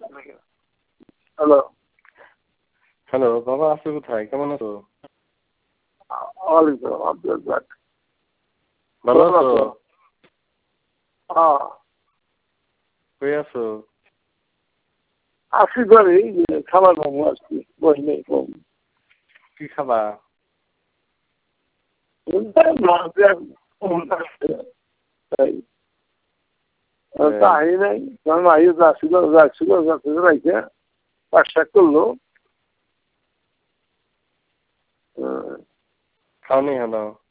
Hello hello, বাবা আছো কোথায়? কেমন আছো? ওয়ালাইকুম আব্দুল যাক ভালো আছো? হ্যাঁ কই আছো? আসি করে খাবার বাবু আসছি বই নেই কম কি খাবা? তাই তাই নাই কারণ আইয়ে যাচ্ছিল রাইখে পাশা করলো খাওনি হলো?